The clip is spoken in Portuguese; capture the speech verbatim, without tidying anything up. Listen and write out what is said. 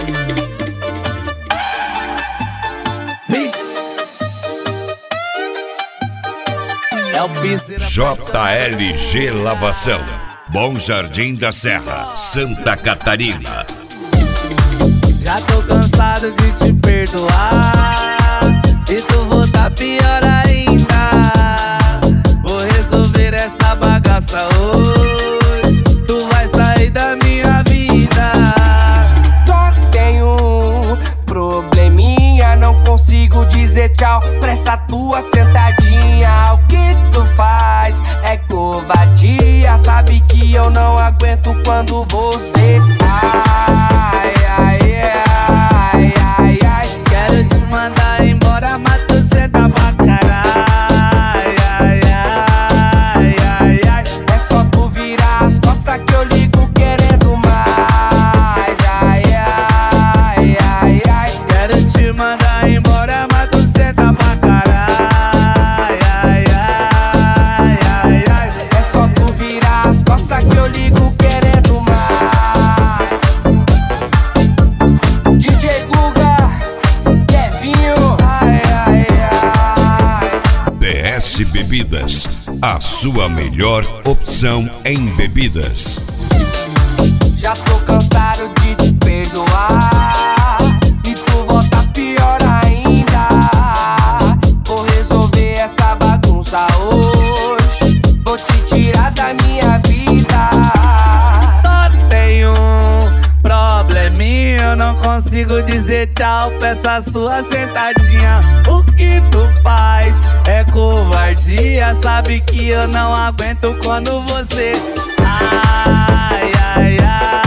É o piseiro J L G Lavação, Bom Jardim da Serra, Santa Catarina. Já tô cansado de te perdoar e tu voltar pior ainda. Vou resolver essa bagaça hoje, tu vai sair da minha vida. Só tenho um probleminha, não consigo dizer tchau pra essa tua sentadinha. O que tu faz é covardia, sabe que eu não aguento quando você ai, ai, ai, ai, ai. Quero te mandar embora, mas tu senta pra caralho. Ai, ai, ai, ai. É só tu virar as costas que eu ligo querendo mais. Ai, ai, ai, ai. Quero te mandar embora, mas tu senta pra caralho. Ai, ai, ai, ai. É só tu virar as costas que eu ligo querendo mais. D J Guga, Kevinho, ai, ai, ai. D S Bebidas, a sua melhor opção em bebidas. Já tô cansado de te perdoar e tu volta pior ainda. Vou resolver essa bagunça hoje, vou te tirar da minha vida. Só tenho um probleminha, eu não consigo dizer tchau pra essa sua sentadinha. O que tu faz é covardia, sabe que eu não aguento quando você ai, ai, ai.